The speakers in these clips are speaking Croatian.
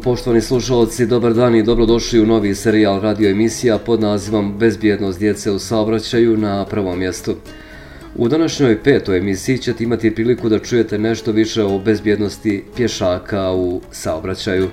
poštovani slušalci, dobar dan i dobrodošli u novi serijal radio emisija pod nazivom Bezbjednost djece u saobraćaju na prvom mjestu. U današnjoj petoj emisiji ćete imati priliku da čujete nešto više o bezbjednosti pješaka u saobraćaju.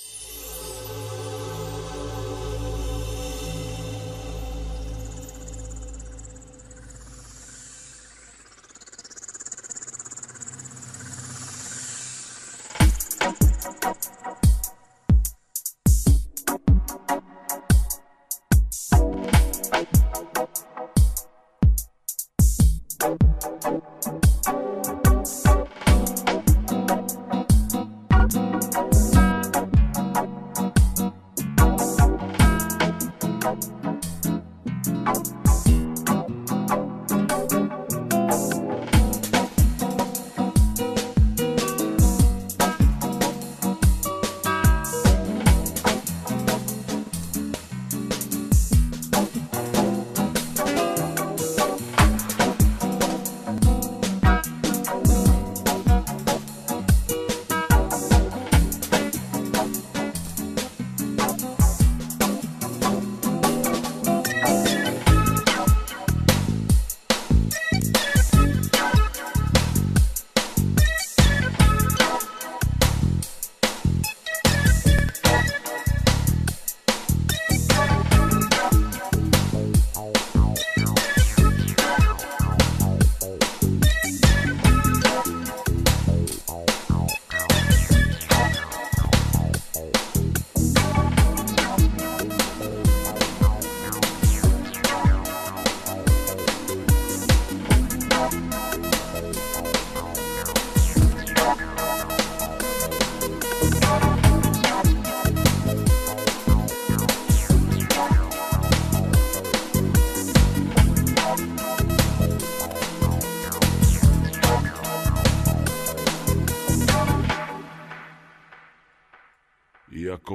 Iako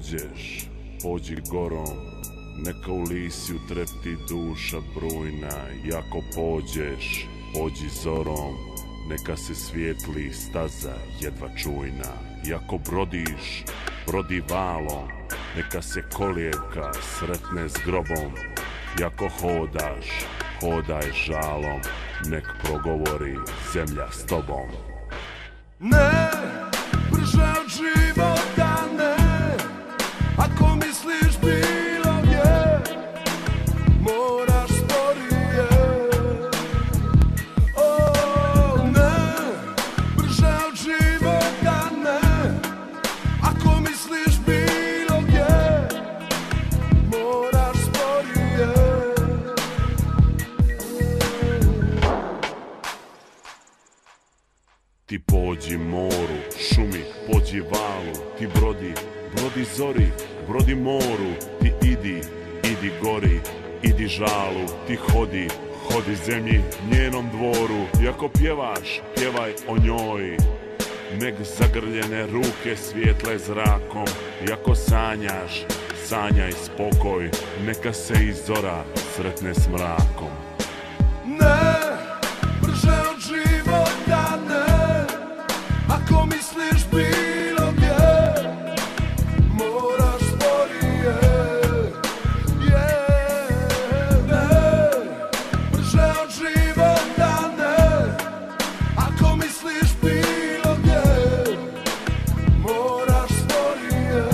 pođi gorom, neka u lisju trepti duša brujna. Iako pođi zorom, neka se svijetli staza jedva čujna. Iako brodi valom, neka se kolijevka sretne s grobom. Iako hodaj žalom, nek progovori zemlja s tobom. Ne, brže od života ne, ako misliš bilo gdje, moraš sporije. O ne, brže od života ne, ako misliš bilo gdje, moraš sporije. Ti pođi moru, šumi, pođi valu, ti brodi zori, brodi moru, ti idi gori, idi žalu, ti hodi zemlji, njenom dvoru. I ako pjevaj o njoj, nek zagrljene ruke svijetle zrakom. I ako sanjaj spokoj, neka se i zora sretne s mrakom. Ne, brže od života ne, ako misliš bilo gdje, moraš sporije. Ne, brže od života ne, ako misliš bilo gdje, moraš sporije.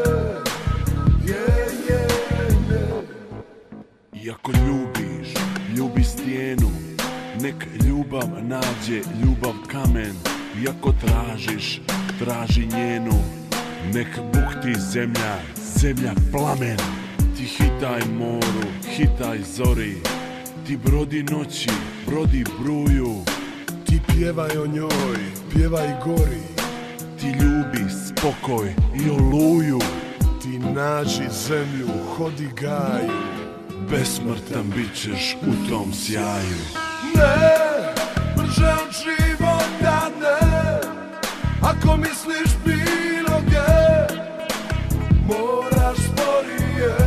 Iako ljubi stijenu, nek ljubav nađe ljubav kamen. Iako traži njenu, nek bukti zemlja plamen. Ti hitaj moru, hitaj zori, ti brodi noći, brodi bruju. Ti pjevaj o njoj, pjevaj gori, Ti ljubi spokoj i oluju. ti nađi zemlju, hodi gaju. Besmrtan bit ćeš u tom sjaju. Ne, brže od života ne, ako misliš bilo gdje, moraš sporije.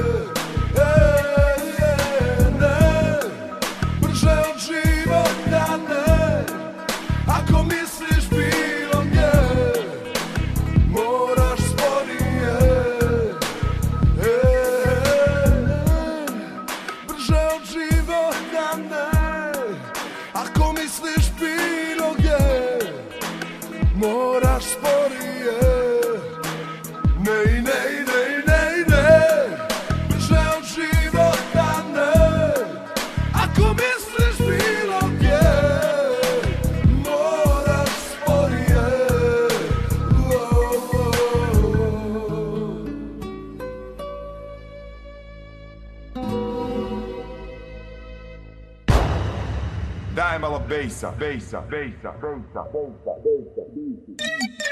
Ne, brže od života ne, ako misliš bilo gdje, moraš sporije. moraš sporije. Nej, nej, nej, nej, nej, brže od života ne. Ako misliš bilo gdje, moraš sporije. Daj malo bejsa, bejsa, bejsa, bejsa, bejsa, bejsa, bejsa.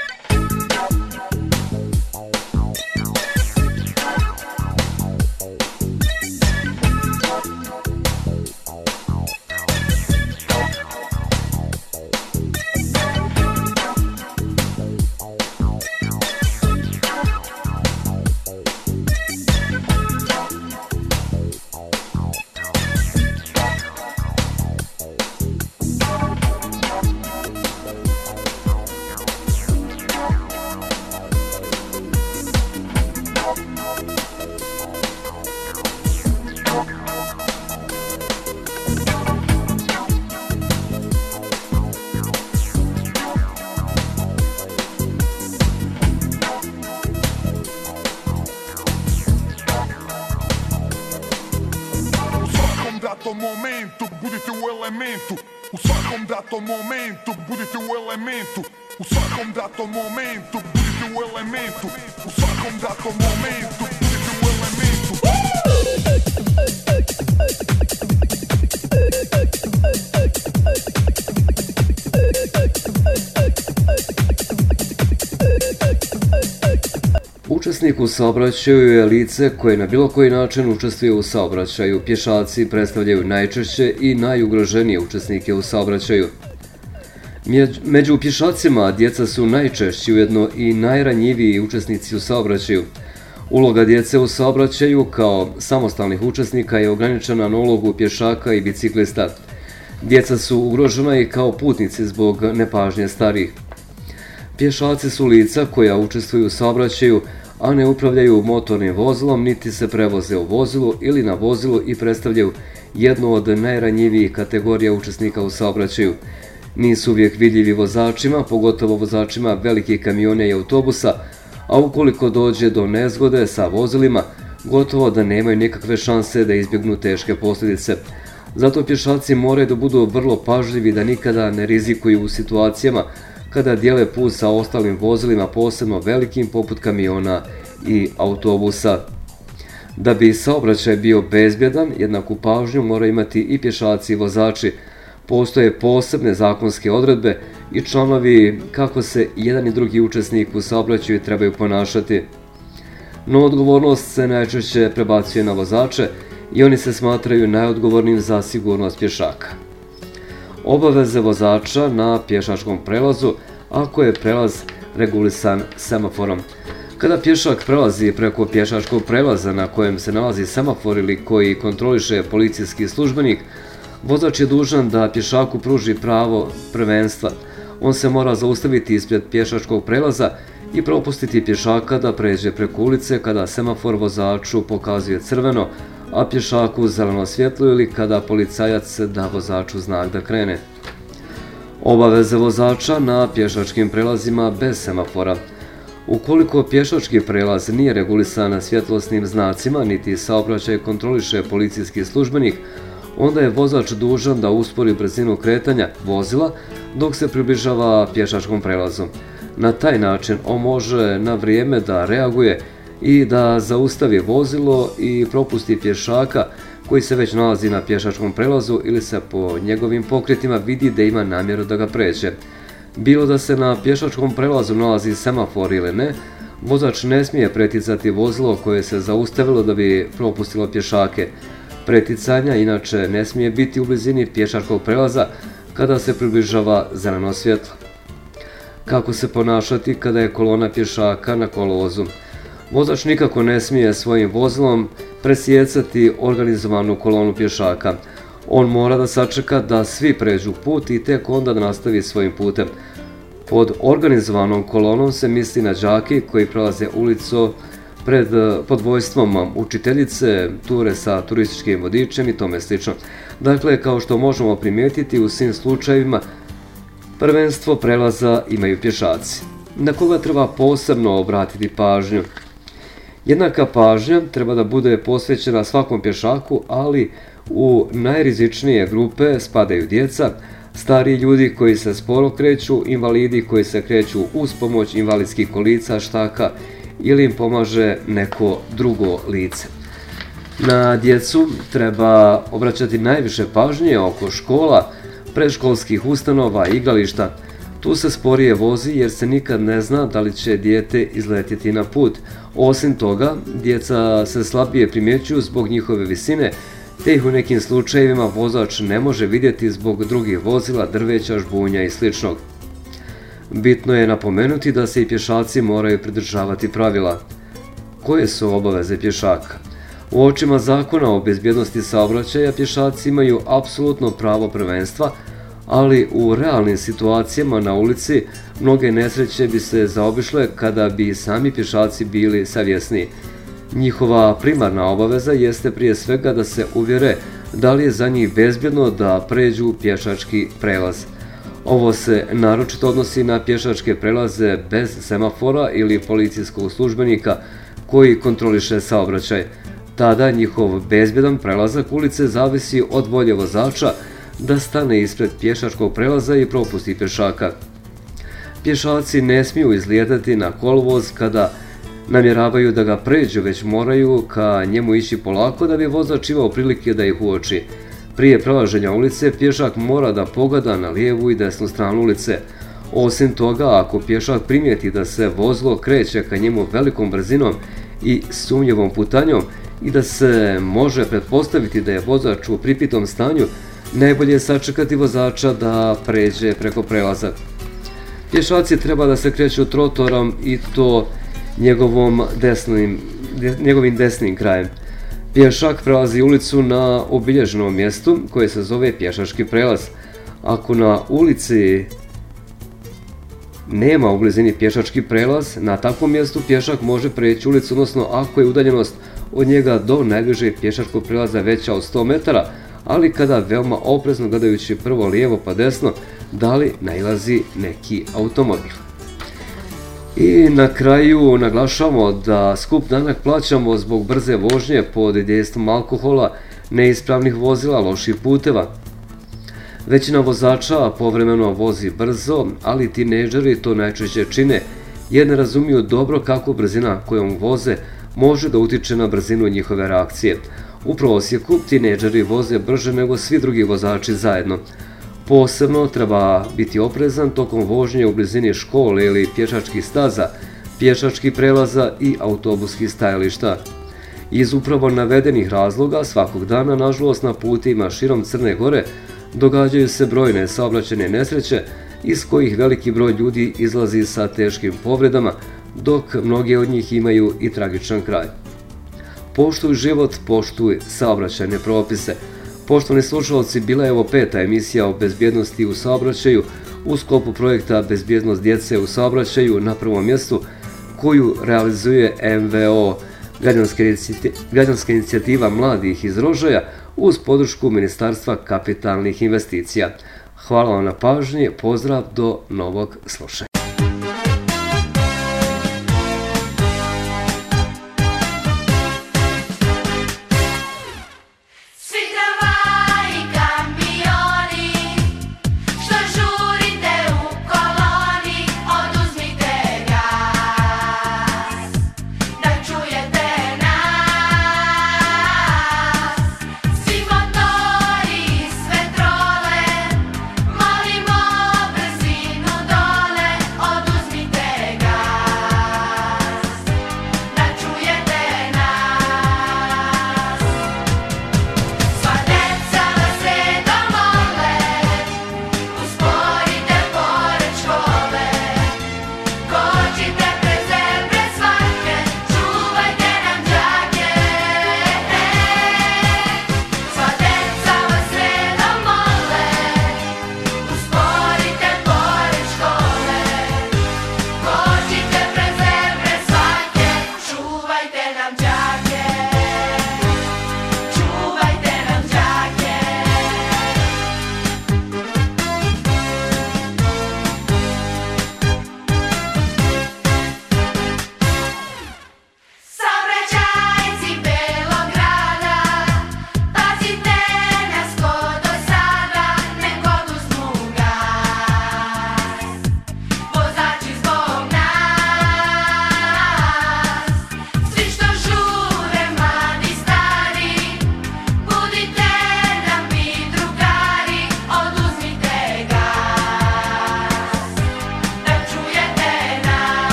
Momentu, budite u elementu. U svakom datom momentu, budite u elementu. U svakom datom momentu, budite u elementu. U svakom datom momentu, budite u elementu. Učesnik u saobraćaju je lice koje na bilo koji način učestvuje u saobraćaju. Pješaci predstavljaju najčešće i najugroženije učesnike u saobraćaju. Među pješacima djeca su najčešći, ujedno i najranjiviji učesnici u saobraćaju. Uloga djece u saobraćaju kao samostalnih učesnika je ograničena na ulogu pješaka i biciklista. Djeca su ugrožena i kao putnici zbog nepažnje starijih. Pješaci su lica koja učestvuju u saobraćaju, a ne upravljaju motornim vozilom, niti se prevoze u vozilu ili na vozilu i predstavljaju jednu od najranjivijih kategorija učesnika u saobraćaju. Nisu uvijek vidljivi vozačima, pogotovo vozačima velikih kamiona i autobusa, a ukoliko dođe do nezgode sa vozilima, gotovo da nemaju nikakve šanse da izbjegnu teške posljedice. Zato pješaci moraju da budu vrlo pažljivi da nikada ne rizikuju u situacijama kada dijele put sa ostalim vozilima, posebno velikim poput kamiona i autobusa. Da bi saobraćaj bio bezbjedan, jednaku pažnju moraju imati i pješaci i vozači. Postoje posebne zakonske odredbe i članovi kako se jedan i drugi učesnik u saobraćaju trebaju ponašati. No odgovornost se najčešće prebacuje na vozače i oni se smatraju najodgovornijim za sigurnost pješaka. Obaveze vozača na pješačkom prelazu ako je prelaz regulisan semaforom. Kada pješak prelazi preko pješačkog prelaza na kojem se nalazi semafor ili koji kontroliše policijski službenik, vozač je dužan da pješaku pruži pravo prvenstva. On se mora zaustaviti ispred pješačkog prelaza i propustiti pješaka da pređe preko ulice kada semafor vozaču pokazuje crveno, a pješaku zeleno svjetlo ili kada policajac da vozaču znak da krene. Obaveze vozača na pješačkim prelazima bez semafora. Ukoliko pješački prelaz nije regulisan svjetlosnim znacima, niti saobraćaj kontroliše policijski službenik, onda je vozač dužan da uspori brzinu kretanja vozila dok se približava pješačkom prelazu. Na taj način on može na vrijeme da reaguje i da zaustavi vozilo i propusti pješaka koji se već nalazi na pješačkom prelazu ili se po njegovim pokretima vidi da ima namjeru da ga pređe. Bilo da se na pješačkom prelazu nalazi semafor ili ne, vozač ne smije preticati vozilo koje se zaustavilo da bi propustilo pješake. Preticanja inače ne smije biti u blizini pješačkog prelaza kada se približava zeleno svjetlo. Kako se ponašati kada je kolona pješaka na kolovozu? Vozač nikako ne smije svojim vozilom presjecati organizovanu kolonu pješaka. On mora da sačeka da svi pređu put i tek onda da nastavi svojim putem. Pod organizovanom kolonom se misli na đake koji prelaze ulicu pod vođstvom učiteljice, ture sa turističkim vodičem i tome slično. Dakle, kao što možemo primijetiti, u svim slučajevima Prvenstvo prelaza imaju pješaci, na koga treba posebno obratiti pažnju. Jednaka pažnja treba da bude posvećena svakom pješaku, ali u najrizičnije grupe spadaju djeca, stariji ljudi koji se sporo kreću, invalidi koji se kreću uz pomoć invalidskih kolica, štaka ili im pomaže neko drugo lice. Na djecu treba obraćati najviše pažnje oko škola, predškolskih ustanova i igrališta. Tu se sporije vozi jer se nikad ne zna da li će dijete izletjeti na put. Osim toga, djeca se slabije primjećuju zbog njihove visine, te ih u nekim slučajevima vozač ne može vidjeti zbog drugih vozila, drveća, žbunja i sl. Bitno je napomenuti da se i pješaci moraju pridržavati pravila. Koje su obaveze pješaka? U očima zakona o bezbjednosti saobraćaja pješaci imaju apsolutno pravo prvenstva, ali u realnim situacijama na ulici mnoge nesreće bi se zaobišle kada bi sami pješaci bili savjesniji. Njihova primarna obaveza jeste prije svega da se uvjere da li je za njih bezbjedno da pređu pješački prelaz. Ovo se naročito odnosi na pješačke prelaze bez semafora ili policijskog službenika koji kontroliše saobraćaj. Tada njihov bezbjedan prelazak ulice zavisi od volje vozača da stane ispred pješačkog prelaza i propusti pješaka. Pješaci ne smiju izlijetati na kolovoz kada namjeravaju da ga pređu, već moraju ka njemu ići polako da bi vozač imao prilike da ih uoči. Prije prelaženja ulice pješak mora da pogleda na lijevu i desnu stranu ulice. Osim toga, ako pješak primijeti da se vozilo kreće ka njemu velikom brzinom i sumnjivom putanjom i da se može pretpostaviti da je vozač u pripitom stanju, najbolje je sačekati vozača da pređe preko prelaza. Pješaci treba da se kreću trotorom i to njegovim desnim krajem. Pješak prelazi ulicu na obilježenom mjestu koje se zove pješački prelaz. Ako na ulici nema u blizini pješački prelaz, na takvom mjestu pješak može preći ulicu, odnosno ako je udaljenost od njega do najbližeg pješačkog prelaza veća od 100 metara, ali kada veoma oprezno gledajući prvo lijevo pa desno, da li nailazi neki automobil. I na kraju naglašavamo da skup danak plaćamo zbog brze vožnje pod dejstvom alkohola, neispravnih vozila, loših puteva. Većina vozača povremeno vozi brzo, ali tinejdžeri to najčešće čine jer ne razumiju dobro kako brzina kojom voze može da utiče na brzinu njihove reakcije. U prosjeku tinejdžeri voze brže nego svi drugi vozači zajedno. Posebno treba biti oprezan tokom vožnje u blizini škole ili pješačkih staza, pješačkih prelaza i autobuskih stajališta. Iz upravo navedenih razloga svakog dana, nažalost, na putima širom Crne Gore događaju se brojne saobraćajne nesreće iz kojih veliki broj ljudi izlazi sa teškim povredama, dok mnoge od njih imaju i tragičan kraj. Poštuj život, poštuj saobraćajne propise. Poštovani slušalci, bila je ovo 5. emisija o bezbjednosti u saobraćaju u sklopu projekta Bezbjednost djece u saobraćaju na prvom mjestu, koju realizuje MVO, građanska inicijativa mladih iz Rožaja, uz podršku Ministarstva kapitalnih investicija. Hvala vam na pažnji, pozdrav, do novog slušanja.